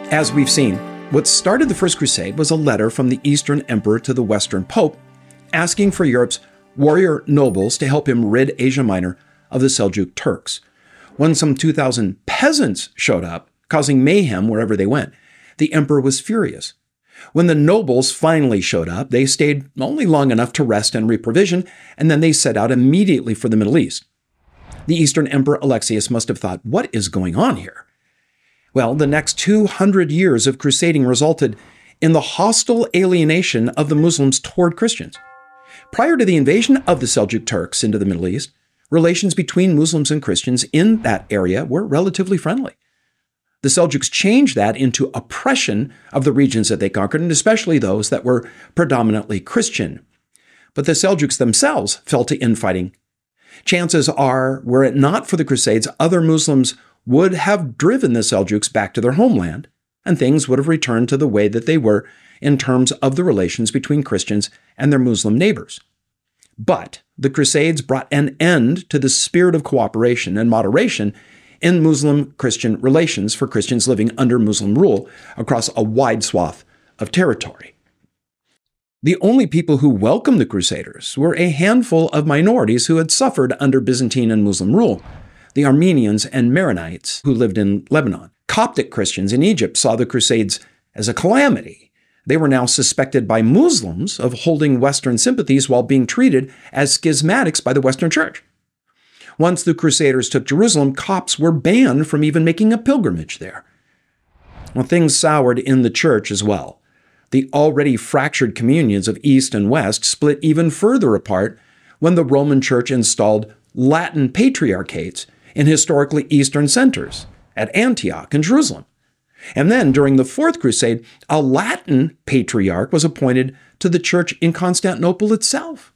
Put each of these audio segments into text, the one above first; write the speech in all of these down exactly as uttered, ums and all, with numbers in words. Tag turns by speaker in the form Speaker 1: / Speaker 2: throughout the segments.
Speaker 1: As we've seen, what started the First Crusade was a letter from the Eastern Emperor to the Western Pope asking for Europe's warrior nobles to help him rid Asia Minor of the Seljuk Turks. When some two thousand peasants showed up, causing mayhem wherever they went, the emperor was furious. When the nobles finally showed up, they stayed only long enough to rest and reprovision, and then they set out immediately for the Middle East. The Eastern Emperor Alexius must have thought, what is going on here? Well, the next two hundred years of crusading resulted in the hostile alienation of the Muslims toward Christians. Prior to the invasion of the Seljuk Turks into the Middle East, relations between Muslims and Christians in that area were relatively friendly. The Seljuks changed that into oppression of the regions that they conquered, and especially those that were predominantly Christian. But the Seljuks themselves fell to infighting. Chances are, were it not for the Crusades, other Muslims would have driven the Seljuks back to their homeland, and things would have returned to the way that they were in terms of the relations between Christians and their Muslim neighbors. But the Crusades brought an end to the spirit of cooperation and moderation in Muslim-Christian relations for Christians living under Muslim rule across a wide swath of territory. The only people who welcomed the Crusaders were a handful of minorities who had suffered under Byzantine and Muslim rule, the Armenians and Maronites who lived in Lebanon. Coptic Christians in Egypt saw the Crusades as a calamity. They were now suspected by Muslims of holding Western sympathies while being treated as schismatics by the Western Church. Once the Crusaders took Jerusalem, Copts were banned from even making a pilgrimage there. Well, things soured in the church as well. The already fractured communions of East and West split even further apart when the Roman Church installed Latin patriarchates in historically Eastern centers at Antioch and Jerusalem. And then, during the Fourth Crusade, a Latin patriarch was appointed to the church in Constantinople itself.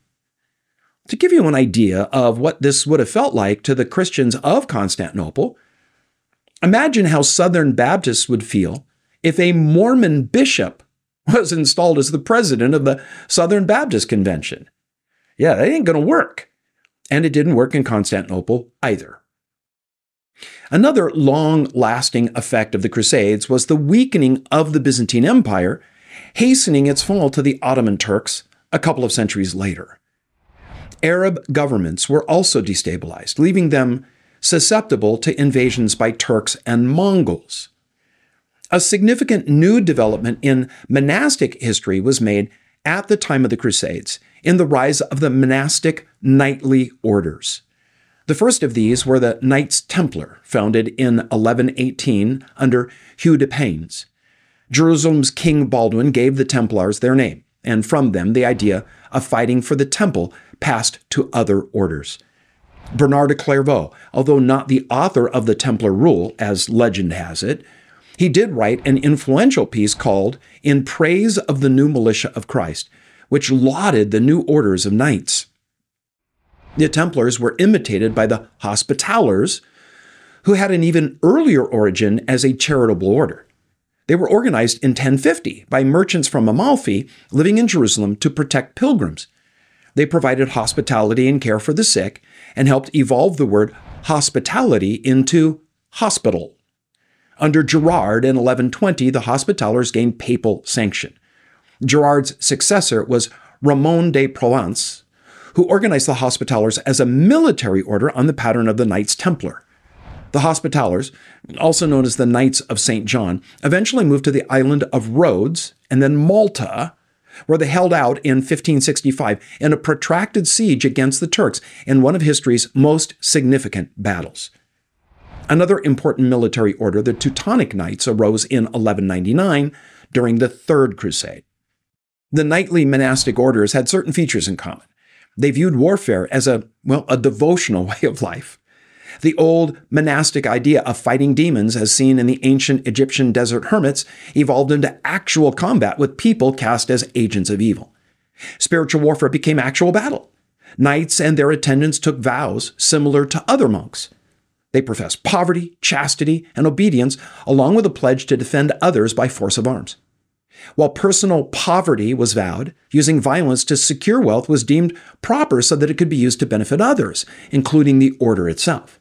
Speaker 1: To give you an idea of what this would have felt like to the Christians of Constantinople, imagine how Southern Baptists would feel if a Mormon bishop was installed as the president of the Southern Baptist Convention. Yeah, that ain't going to work. And it didn't work in Constantinople either. Another long-lasting effect of the Crusades was the weakening of the Byzantine Empire, hastening its fall to the Ottoman Turks a couple of centuries later. Arab governments were also destabilized, leaving them susceptible to invasions by Turks and Mongols. A significant new development in monastic history was made at the time of the Crusades in the rise of the monastic knightly orders. The first of these were the Knights Templar, founded in eleven eighteen under Hugh de Payens. Jerusalem's King Baldwin gave the Templars their name, and from them the idea of fighting for the temple passed to other orders. Bernard de Clairvaux, although not the author of the Templar Rule, as legend has it, he did write an influential piece called In Praise of the New Militia of Christ, which lauded the new orders of knights. The Templars were imitated by the Hospitallers, who had an even earlier origin as a charitable order. They were organized in ten fifty by merchants from Amalfi living in Jerusalem to protect pilgrims. They provided hospitality and care for the sick and helped evolve the word hospitality into hospital. Under Gerard in eleven twenty, the Hospitallers gained papal sanction. Gerard's successor was Ramon de Provence, who organized the Hospitallers as a military order on the pattern of the Knights Templar. The Hospitallers, also known as the Knights of Saint John, eventually moved to the island of Rhodes and then Malta, where they held out in fifteen sixty-five in a protracted siege against the Turks in one of history's most significant battles. Another important military order, the Teutonic Knights, arose in eleven ninety-nine during the Third Crusade. The knightly monastic orders had certain features in common. They viewed warfare as a, well, a devotional way of life. The old monastic idea of fighting demons, as seen in the ancient Egyptian desert hermits, evolved into actual combat with people cast as agents of evil. Spiritual warfare became actual battle. Knights and their attendants took vows similar to other monks. They professed poverty, chastity, and obedience, along with a pledge to defend others by force of arms. While personal poverty was vowed, using violence to secure wealth was deemed proper so that it could be used to benefit others, including the order itself.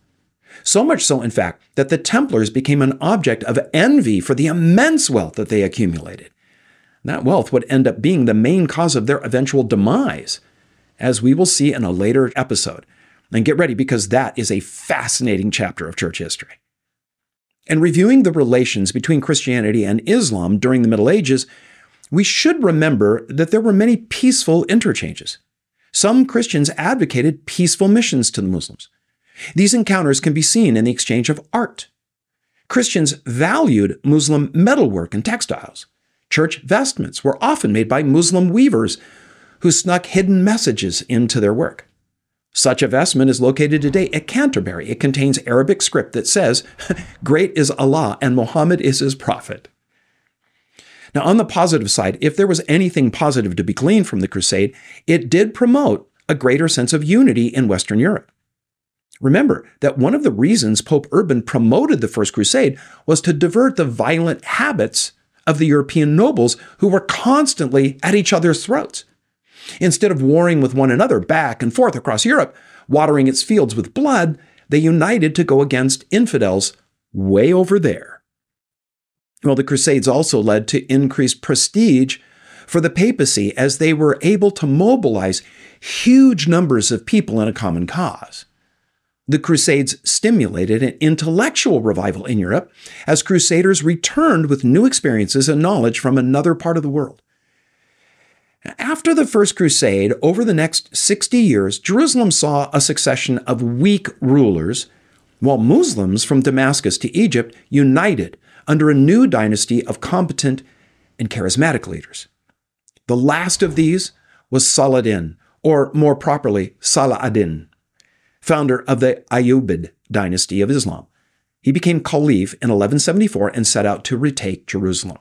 Speaker 1: So much so, in fact, that the Templars became an object of envy for the immense wealth that they accumulated. That wealth would end up being the main cause of their eventual demise, as we will see in a later episode. And get ready, because that is a fascinating chapter of church history. In reviewing the relations between Christianity and Islam during the Middle Ages, we should remember that there were many peaceful interchanges. Some Christians advocated peaceful missions to the Muslims. These encounters can be seen in the exchange of art. Christians valued Muslim metalwork and textiles. Church vestments were often made by Muslim weavers who snuck hidden messages into their work. Such a vestment is located today at Canterbury. It contains Arabic script that says, "Great is Allah and Muhammad is his prophet." Now, on the positive side, if there was anything positive to be gleaned from the crusade, it did promote a greater sense of unity in Western Europe. Remember that one of the reasons Pope Urban promoted the First Crusade was to divert the violent habits of the European nobles who were constantly at each other's throats. Instead of warring with one another back and forth across Europe, watering its fields with blood, they united to go against infidels way over there. Well, the Crusades also led to increased prestige for the papacy as they were able to mobilize huge numbers of people in a common cause. The Crusades stimulated an intellectual revival in Europe as crusaders returned with new experiences and knowledge from another part of the world. After the First Crusade, over the next sixty years, Jerusalem saw a succession of weak rulers, while Muslims from Damascus to Egypt united under a new dynasty of competent and charismatic leaders. The last of these was Saladin, or more properly, Salah ad-Din, founder of the Ayyubid dynasty of Islam. He became caliph in eleven seventy-four and set out to retake Jerusalem.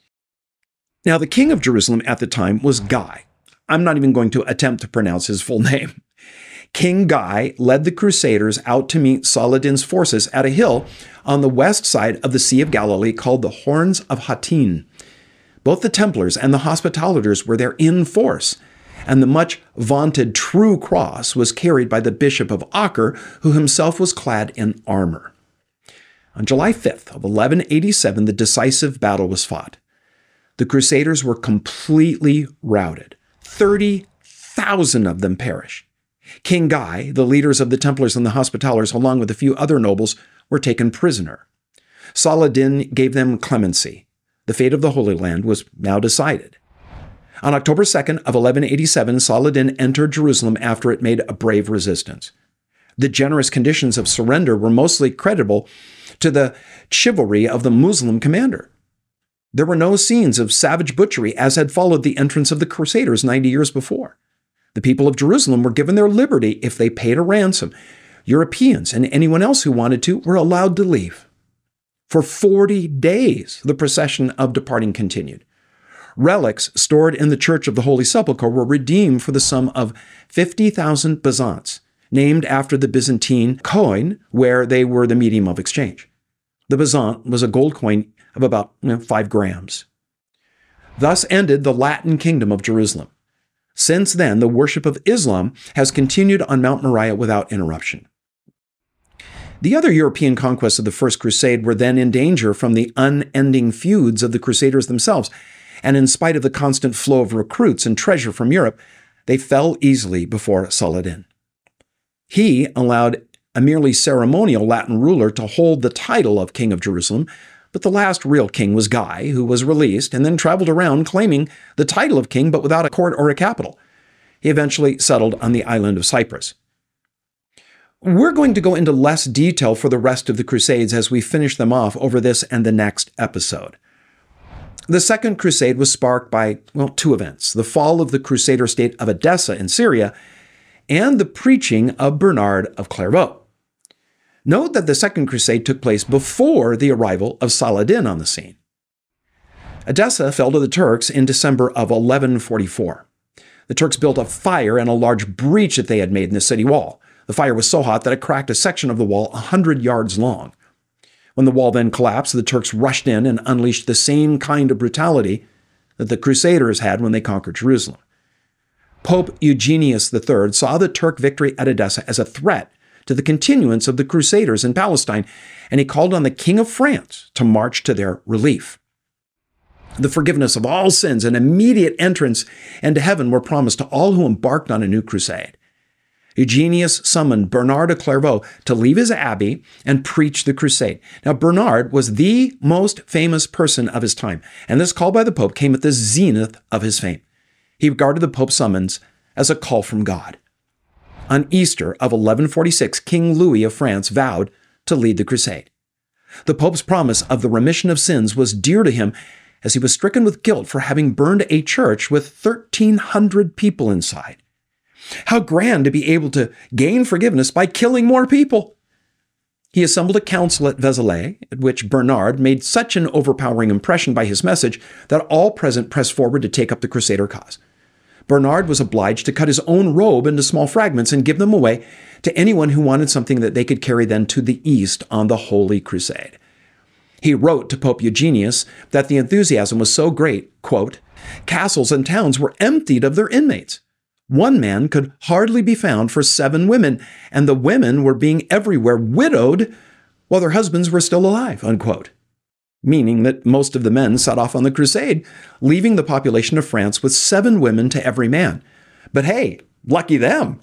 Speaker 1: Now, the king of Jerusalem at the time was Guy. I'm not even going to attempt to pronounce his full name. King Guy led the Crusaders out to meet Saladin's forces at a hill on the west side of the Sea of Galilee called the Horns of Hattin. Both the Templars and the Hospitallers were there in force, and the much vaunted True Cross was carried by the Bishop of Acre, who himself was clad in armor. On July fifth of eleven eighty-seven, the decisive battle was fought. The Crusaders were completely routed. thirty thousand of them perished. King Guy, the leaders of the Templars and the Hospitallers, along with a few other nobles, were taken prisoner. Saladin gave them clemency. The fate of the Holy Land was now decided. On October second of eleven eighty-seven, Saladin entered Jerusalem after it made a brave resistance. The generous conditions of surrender were mostly creditable to the chivalry of the Muslim commander. There were no scenes of savage butchery as had followed the entrance of the Crusaders ninety years before. The people of Jerusalem were given their liberty if they paid a ransom. Europeans and anyone else who wanted to were allowed to leave. For forty days, the procession of departing continued. Relics stored in the Church of the Holy Sepulchre were redeemed for the sum of fifty thousand byzants, named after the Byzantine coin where they were the medium of exchange. The byzant was a gold coin of about you know, five grams. Thus ended the Latin kingdom of Jerusalem. Since then, the worship of Islam has continued on Mount Moriah without interruption. The other European conquests of the First Crusade were then in danger from the unending feuds of the Crusaders themselves, and in spite of the constant flow of recruits and treasure from Europe, they fell easily before Saladin. He allowed a merely ceremonial Latin ruler to hold the title of King of Jerusalem, but the last real king was Guy, who was released and then traveled around claiming the title of king but without a court or a capital. He eventually settled on the island of Cyprus. We're going to go into less detail for the rest of the Crusades as we finish them off over this and the next episode. The Second Crusade was sparked by, well, two events: the fall of the Crusader state of Edessa in Syria and the preaching of Bernard of Clairvaux. Note that the Second Crusade took place before the arrival of Saladin on the scene. Edessa fell to the Turks in December of eleven forty-four. The Turks built a fire in a large breach that they had made in the city wall. The fire was so hot that it cracked a section of the wall one hundred yards long. When the wall then collapsed, the Turks rushed in and unleashed the same kind of brutality that the Crusaders had when they conquered Jerusalem. Pope Eugenius the Third saw the Turk victory at Edessa as a threat to the continuance of the Crusaders in Palestine, and he called on the King of France to march to their relief. The forgiveness of all sins and immediate entrance into heaven were promised to all who embarked on a new crusade. Eugenius summoned Bernard of Clairvaux to leave his abbey and preach the crusade. Now, Bernard was the most famous person of his time, and this call by the Pope came at the zenith of his fame. He regarded the Pope's summons as a call from God. On Easter of eleven forty-six, King Louis of France vowed to lead the crusade. The Pope's promise of the remission of sins was dear to him, as he was stricken with guilt for having burned a church with thirteen hundred people inside. How grand to be able to gain forgiveness by killing more people! He assembled a council at Vézelay, at which Bernard made such an overpowering impression by his message that all present pressed forward to take up the Crusader cause. Bernard was obliged to cut his own robe into small fragments and give them away to anyone who wanted something that they could carry then to the east on the Holy Crusade. He wrote to Pope Eugenius that the enthusiasm was so great, quote, "Castles and towns were emptied of their inmates. One man could hardly be found for seven women, and the women were being everywhere widowed while their husbands were still alive," unquote. Meaning that most of the men set off on the crusade, leaving the population of France with seven women to every man. But hey, lucky them.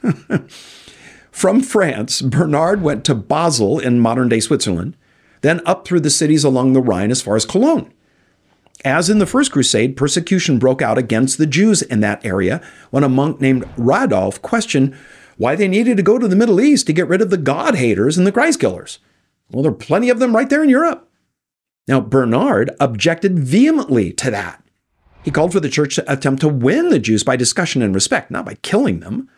Speaker 1: From France, Bernard went to Basel in modern-day Switzerland, then up through the cities along the Rhine as far as Cologne. As in the First Crusade, persecution broke out against the Jews in that area when a monk named Radolf questioned why they needed to go to the Middle East to get rid of the God-haters and the Christ-killers. Well, there are plenty of them right there in Europe. Now, Bernard objected vehemently to that. He called for the church to attempt to win the Jews by discussion and respect, not by killing them.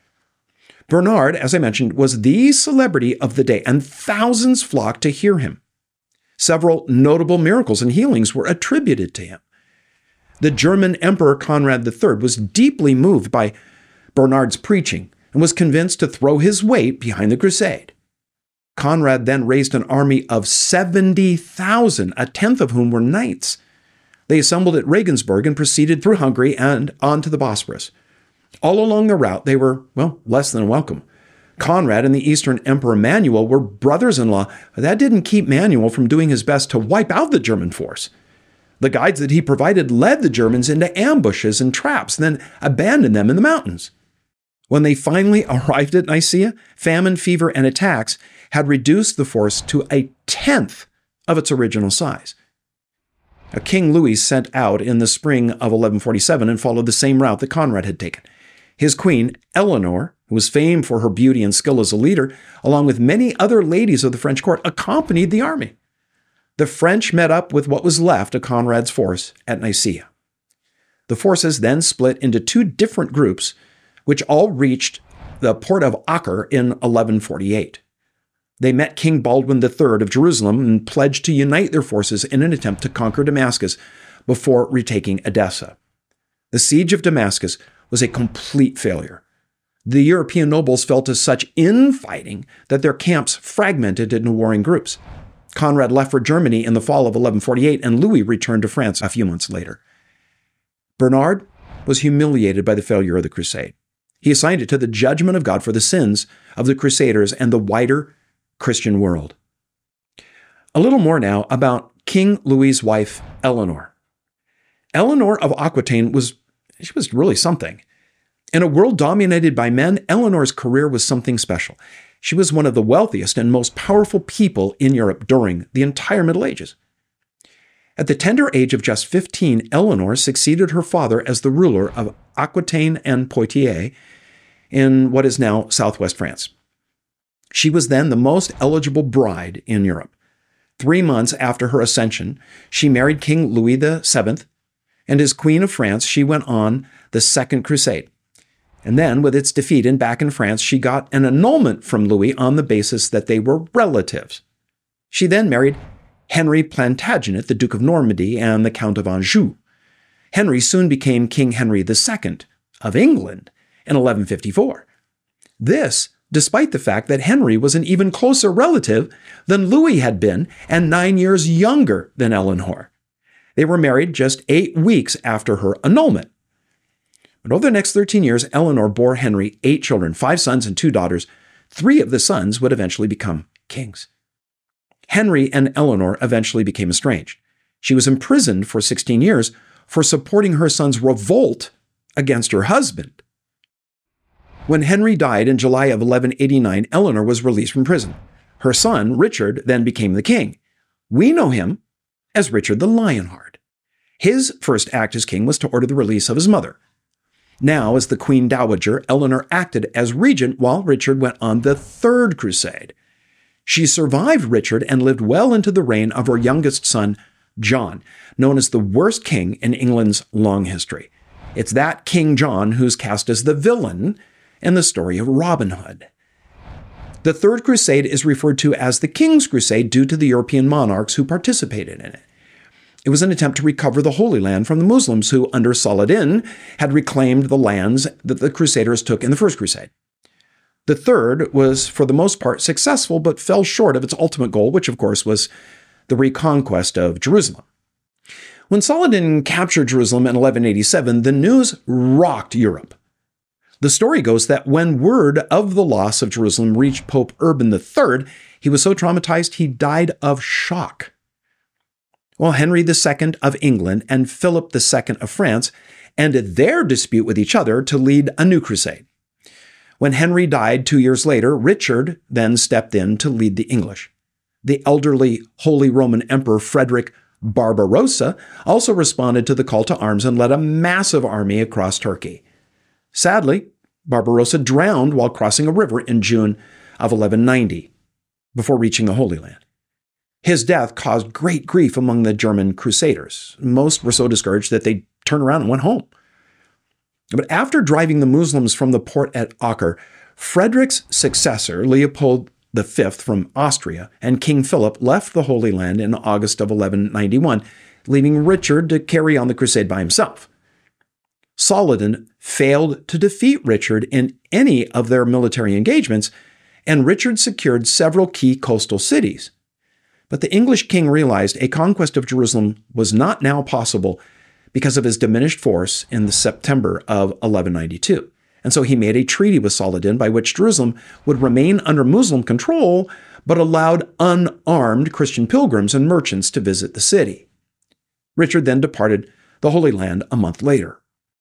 Speaker 1: Bernard, as I mentioned, was the celebrity of the day, and thousands flocked to hear him. Several notable miracles and healings were attributed to him. The German Emperor Conrad the Third was deeply moved by Bernard's preaching and was convinced to throw his weight behind the crusade. Conrad then raised an army of seventy thousand, a tenth of whom were knights. They assembled at Regensburg and proceeded through Hungary and on to the Bosporus. All along the route, they were, well, less than welcome. Conrad and the Eastern Emperor Manuel were brothers-in-law, but that didn't keep Manuel from doing his best to wipe out the German force. The guides that he provided led the Germans into ambushes and traps, then abandoned them in the mountains. When they finally arrived at Nicaea, famine, fever, and attacks had reduced the force to a tenth of its original size. Now, King Louis sent out in the spring of eleven forty-seven and followed the same route that Conrad had taken. His queen, Eleanor, who was famed for her beauty and skill as a leader, along with many other ladies of the French court, accompanied the army. The French met up with what was left of Conrad's force at Nicaea. The forces then split into two different groups, which all reached the port of Acre in eleven forty-eight. They met King Baldwin the Third of Jerusalem and pledged to unite their forces in an attempt to conquer Damascus before retaking Edessa. The siege of Damascus was a complete failure. The European nobles fell to such infighting that their camps fragmented into warring groups. Conrad left for Germany in the fall of eleven forty-eight, and Louis returned to France a few months later. Bernard was humiliated by the failure of the crusade. He assigned it to the judgment of God for the sins of the Crusaders and the wider Christian world. A little more now about King Louis's wife, Eleanor. Eleanor of Aquitaine was, she was really something. In a world dominated by men, Eleanor's career was something special. She was one of the wealthiest and most powerful people in Europe during the entire Middle Ages. At the tender age of just fifteen, Eleanor succeeded her father as the ruler of Aquitaine and Poitiers in what is now southwest France. She was then the most eligible bride in Europe. Three months after her ascension, she married King Louis the Seventh, and as Queen of France, she went on the Second Crusade. And then, with its defeat and back in France, she got an annulment from Louis on the basis that they were relatives. She then married Henry Plantagenet, the Duke of Normandy, and the Count of Anjou. Henry soon became King Henry the Second of England in eleven fifty-four. This, despite the fact that Henry was an even closer relative than Louis had been and nine years younger than Eleanor. They were married just eight weeks after her annulment. But over the next thirteen years, Eleanor bore Henry eight children, five sons and two daughters, Three of the sons would eventually become kings. Henry and Eleanor eventually became estranged. She was imprisoned for sixteen years for supporting her son's revolt against her husband. When Henry died in July of eleven eighty-nine, Eleanor was released from prison. Her son, Richard, then became the king. We know him as Richard the Lionheart. His first act as king was to order the release of his mother. Now, as the Queen Dowager, Eleanor acted as regent while Richard went on the Third Crusade. She survived Richard and lived well into the reign of her youngest son, John, known as the worst king in England's long history. It's that King John who's cast as the villain in the story of Robin Hood. The Third Crusade is referred to as the King's Crusade due to the European monarchs who participated in it. It was an attempt to recover the Holy Land from the Muslims who, under Saladin, had reclaimed the lands that the Crusaders took in the First Crusade. The Third was, for the most part, successful, but fell short of its ultimate goal, which, of course, was the reconquest of Jerusalem. When Saladin captured Jerusalem in eleven eighty-seven, the news rocked Europe. The story goes that when word of the loss of Jerusalem reached Pope Urban the Third, he was so traumatized he died of shock. Well, Henry the Second of England and Philip the Second of France ended their dispute with each other to lead a new crusade. When Henry died two years later, Richard then stepped in to lead the English. The elderly Holy Roman Emperor Frederick Barbarossa also responded to the call to arms and led a massive army across Turkey. Sadly, Barbarossa drowned while crossing a river in June of eleven ninety, before reaching the Holy Land. His death caused great grief among the German crusaders. Most were so discouraged that they turned around and went home. But after driving the Muslims from the port at Acre, Frederick's successor, Leopold the Fifth from Austria, and King Philip left the Holy Land in August of eleven ninety-one, leaving Richard to carry on the crusade by himself. Saladin failed to defeat Richard in any of their military engagements, and Richard secured several key coastal cities. But the English king realized a conquest of Jerusalem was not now possible because of his diminished force in the September of eleven ninety-two. And so he made a treaty with Saladin by which Jerusalem would remain under Muslim control, but allowed unarmed Christian pilgrims and merchants to visit the city. Richard then departed the Holy Land a month later.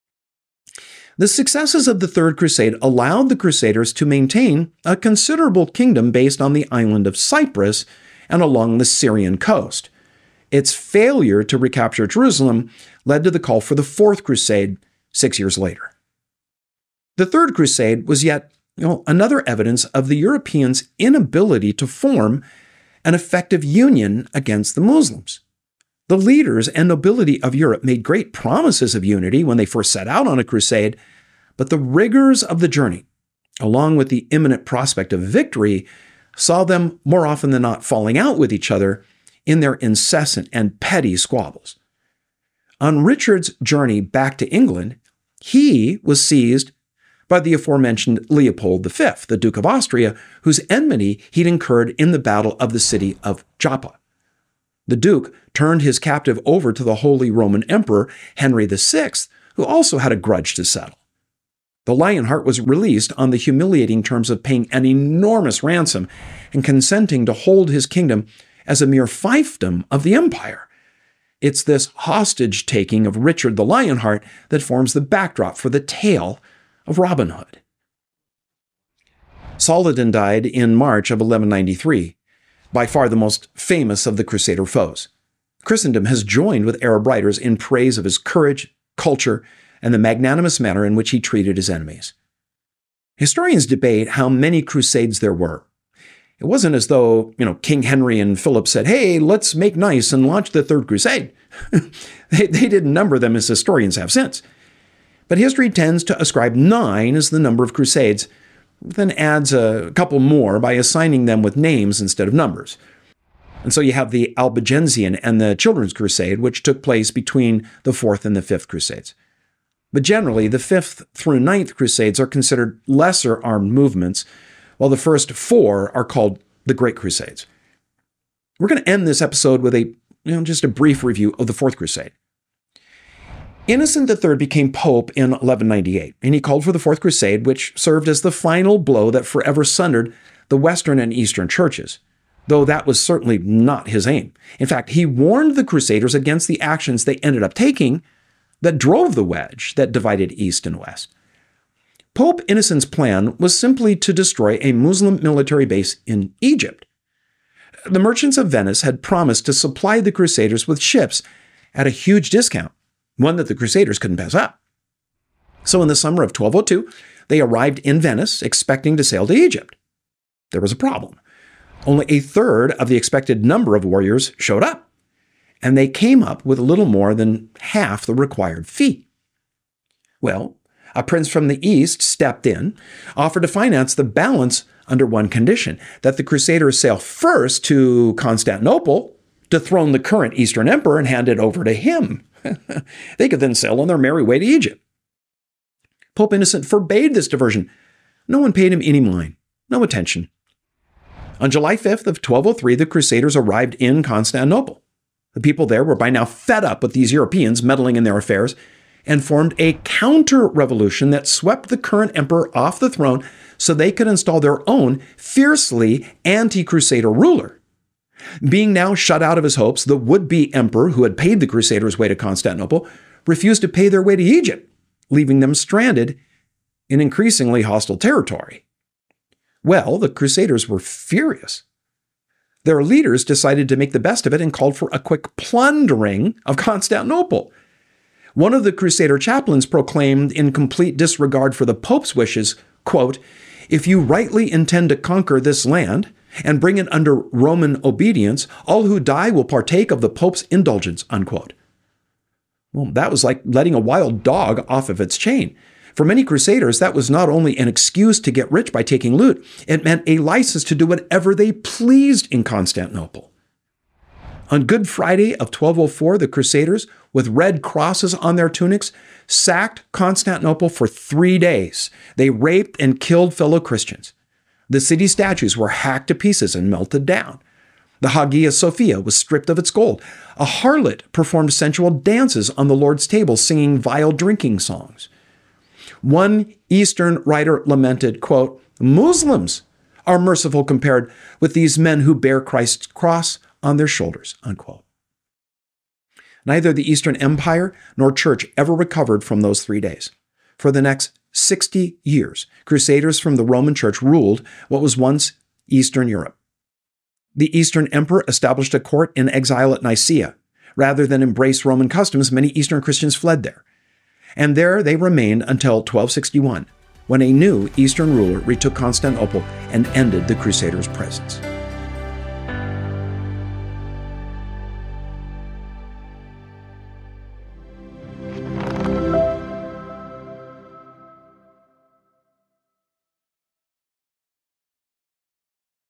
Speaker 1: The successes of the Third Crusade allowed the Crusaders to maintain a considerable kingdom based on the island of Cyprus and along the Syrian coast. Its failure to recapture Jerusalem led to the call for the Fourth Crusade six years later. The Third Crusade was yet you know, another evidence of the Europeans' inability to form an effective union against the Muslims. The leaders and nobility of Europe made great promises of unity when they first set out on a crusade, but the rigors of the journey, along with the imminent prospect of victory, saw them more often than not falling out with each other in their incessant and petty squabbles. On Richard's journey back to England, he was seized by the aforementioned Leopold the Fifth, the Duke of Austria, whose enmity he'd incurred in the Battle of the city of Joppa. The Duke turned his captive over to the Holy Roman Emperor Henry the Sixth, who also had a grudge to settle. The Lionheart was released on the humiliating terms of paying an enormous ransom and consenting to hold his kingdom as a mere fiefdom of the empire. It's this hostage-taking of Richard the Lionheart that forms the backdrop for the tale of Robin Hood. Saladin died in March of eleven ninety-three, by far the most famous of the Crusader foes. Christendom has joined with Arab writers in praise of his courage, culture, and the magnanimous manner in which he treated his enemies. Historians debate how many crusades there were. It wasn't as though, you know, King Henry and Philip said, hey, let's make nice and launch the Third Crusade. they, they didn't number them as historians have since. But history tends to ascribe nine as the number of crusades, then adds a couple more by assigning them with names instead of numbers. And so you have the Albigensian and the Children's Crusade, which took place between the Fourth and the Fifth Crusades. But generally, the Fifth through Ninth Crusades are considered lesser armed movements, while the first four are called the Great Crusades. We're going to end this episode with a, you know, just a brief review of the Fourth Crusade. Innocent the Third became pope in eleven ninety-eight, and he called for the Fourth Crusade, which served as the final blow that forever sundered the Western and Eastern churches, though that was certainly not his aim. In fact, he warned the Crusaders against the actions they ended up taking that drove the wedge that divided East and West. Pope Innocent's plan was simply to destroy a Muslim military base in Egypt. The merchants of Venice had promised to supply the Crusaders with ships at a huge discount, one that the Crusaders couldn't pass up. So in the summer of twelve oh two, they arrived in Venice expecting to sail to Egypt. There was a problem. Only a third of the expected number of warriors showed up, and they came up with a little more than half the required fee. Well, a prince from the east stepped in, offered to finance the balance under one condition, that the Crusaders sail first to Constantinople, dethrone the current Eastern emperor, and hand it over to him. They could then sail on their merry way to Egypt. Pope Innocent forbade this diversion. No one paid him any mind, no attention. On July fifth of twelve oh three, the Crusaders arrived in Constantinople. The people there were by now fed up with these Europeans meddling in their affairs and formed a counter-revolution that swept the current emperor off the throne so they could install their own fiercely anti-Crusader ruler. Being now shut out of his hopes, the would-be emperor who had paid the Crusaders' way to Constantinople refused to pay their way to Egypt, leaving them stranded in increasingly hostile territory. Well, the Crusaders were furious. Their leaders decided to make the best of it and called for a quick plundering of Constantinople. One of the Crusader chaplains proclaimed, in complete disregard for the Pope's wishes, quote, "If you rightly intend to conquer this land and bring it under Roman obedience, all who die will partake of the Pope's indulgence," unquote. Well, that was like letting a wild dog off of its chain. For many Crusaders, that was not only an excuse to get rich by taking loot, it meant a license to do whatever they pleased in Constantinople. On Good Friday of twelve oh four, the Crusaders, with red crosses on their tunics, sacked Constantinople for three days. They raped and killed fellow Christians. The city statues were hacked to pieces and melted down. The Hagia Sophia was stripped of its gold. A harlot performed sensual dances on the Lord's table, singing vile drinking songs. One Eastern writer lamented, quote, "Muslims are merciful compared with these men who bear Christ's cross on their shoulders," unquote. Neither the Eastern Empire nor Church ever recovered from those three days. For the next sixty years, Crusaders from the Roman Church ruled what was once Eastern Europe. The Eastern Emperor established a court in exile at Nicaea. Rather than embrace Roman customs, many Eastern Christians fled there. And there they remained until twelve sixty-one, when a new Eastern ruler retook Constantinople and ended the Crusaders' presence.